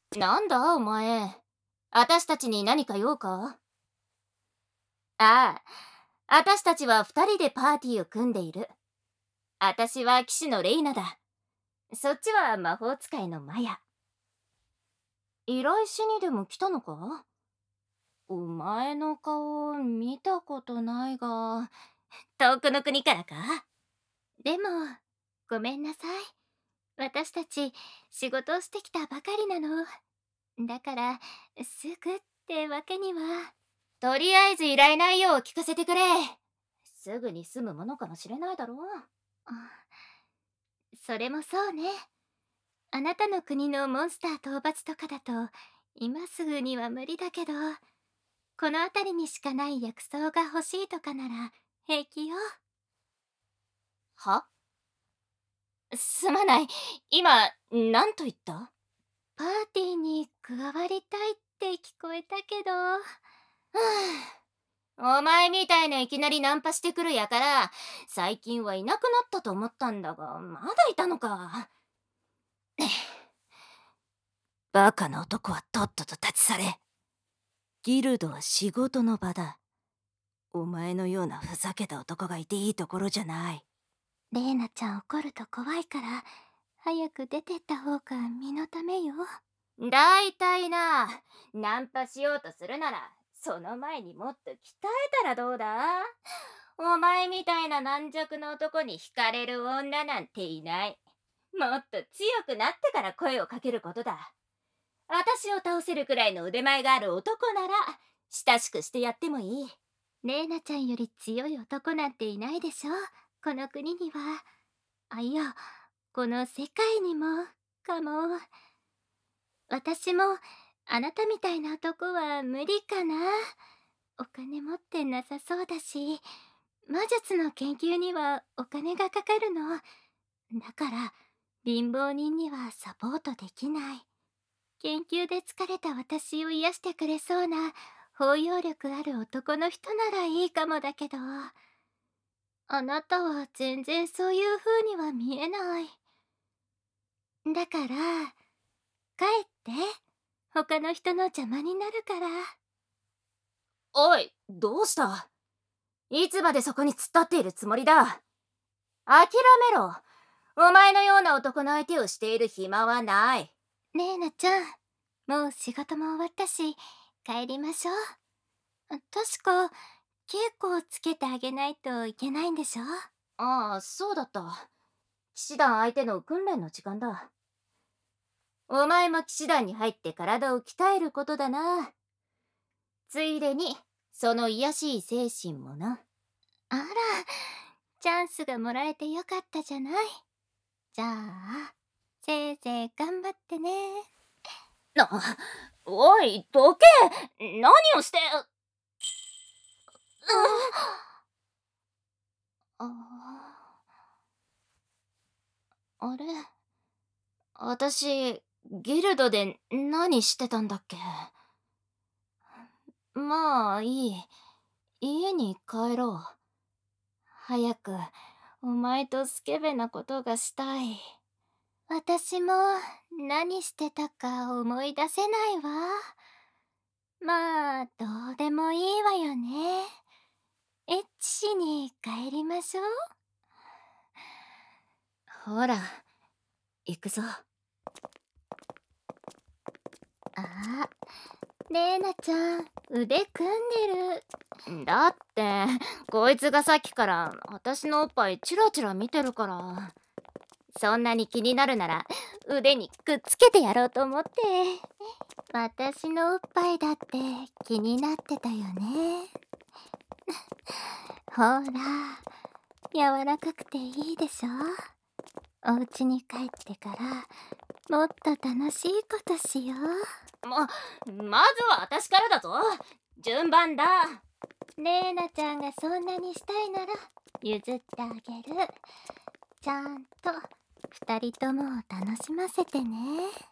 なんだお前。私たちに何か用か？ああ、私たちは二人でパーティーを組んでいる。私は騎士のレイナだ。そっちは魔法使いのマヤ。依頼しにでも来たのか？お前の顔見たことないが。遠くの国からか？でも、ごめんなさい。私たち仕事をしてきたばかりなの。だから、すぐってわけには。とりあえず依頼内容を聞かせてくれ。すぐに済むものかもしれないだろう。あ、それもそうね。あなたの国のモンスター討伐とかだと、今すぐには無理だけど、この辺りにしかない薬草が欲しいとかなら平気よ。は？すまない。今、何と言った？パーティーに加わりたいって聞こえたけど。はあ、お前みたいないきなりナンパしてくるやから、最近はいなくなったと思ったんだが、まだいたのか。バカな男はとっとと立ち去れ。ギルドは仕事の場だ。お前のようなふざけた男がいていいところじゃない。レイナちゃん怒ると怖いから、早く出てった方が身のためよ。だいたいな、ナンパしようとするなら、その前にもっと鍛えたらどうだ？お前みたいな軟弱な男に惹かれる女なんていない。もっと強くなってから声をかけることだ。私を倒せるくらいの腕前がある男なら、親しくしてやってもいい。レイナちゃんより強い男なんていないでしょ、この国には。あ、いや、この世界にも、かも。私も、あなたみたいな男は無理かな。お金持ってなさそうだし、魔術の研究にはお金がかかるの。だから、貧乏人にはサポートできない。研究で疲れた私を癒してくれそうな包容力ある男の人ならいいかもだけど、あなたは全然そういう風には見えない。だから、帰って。他の人の邪魔になるから。おい、どうした？いつまでそこに突っ立っているつもりだ？諦めろ。お前のような男の相手をしている暇はない。ねえなちゃん、もう仕事も終わったし、帰りましょう。確か、稽古をつけてあげないといけないんでしょ？ああ、そうだった。騎士団相手の訓練の時間だ。お前も騎士団に入って体を鍛えることだな。ついでに、その卑しい精神もな。あら、チャンスがもらえてよかったじゃない。じゃあ、せいぜい頑張ってね。おい、どけ！何をして。あれ、私、ギルドで何してたんだっけ？まあいい。家に帰ろう。早く、お前とスケベなことがしたい。私も何してたか思い出せないわ。まあ、どうでもいいわよね。エッチしに帰りましょう。ほら、行くぞ。あ、レイナちゃん、腕組んでる。だって、こいつがさっきから私のおっぱいチラチラ見てるから。そんなに気になるなら腕にくっつけてやろうと思って。私のおっぱいだって気になってたよね。ほら、柔らかくていいでしょ。お家に帰ってからもっと楽しいことしよう。まずは私からだぞ。順番だ。レイナちゃんがそんなにしたいなら譲ってあげる。ちゃんと二人ともを楽しませてね。